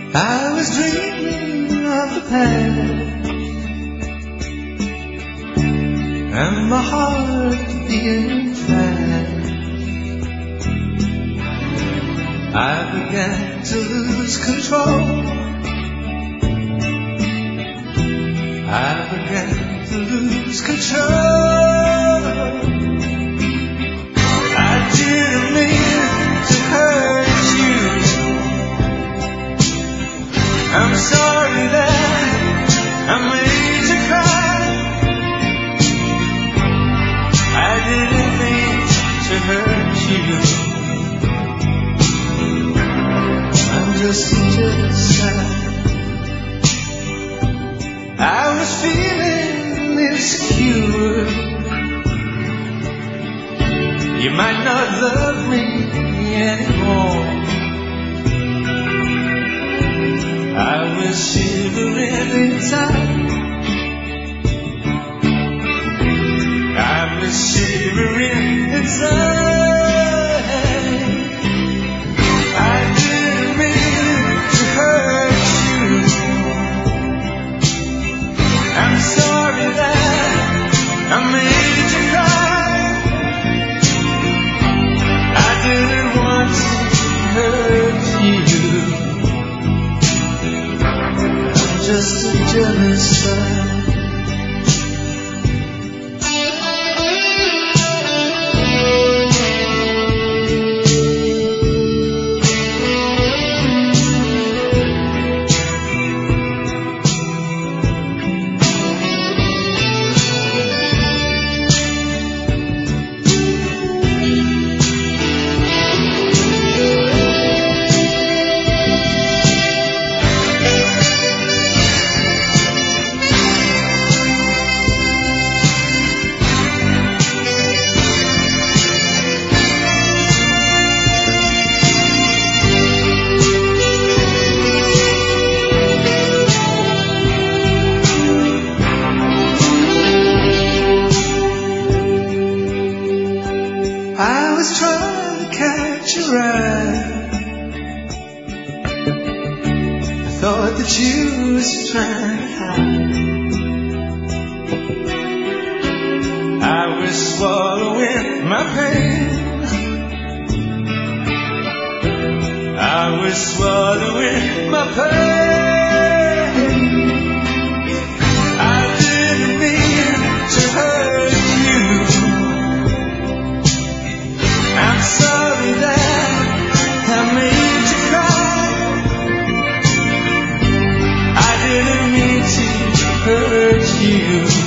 I was dreaming of the past, and my heart beating fast. I began to lose control. I began to lose control. I didn't mean to hurt you. I'm sorry that I made you cry. I didn't mean to hurt you. I'm just a jealous guy. I was feeling insecure. You might not love me anymore. I was shivering inside. I was shivering inside. I didn't mean to hurt you. I'm sorry that I made you cry. I didn't want to hurt you. I'm just a jealous son. I was trying to catch your eye. I thought that you was trying to hide. I was swallowing my pain. I was swallowing my pain. I didn't mean to hurt you. I'm sorry that I made you cry. I didn't mean to hurt you.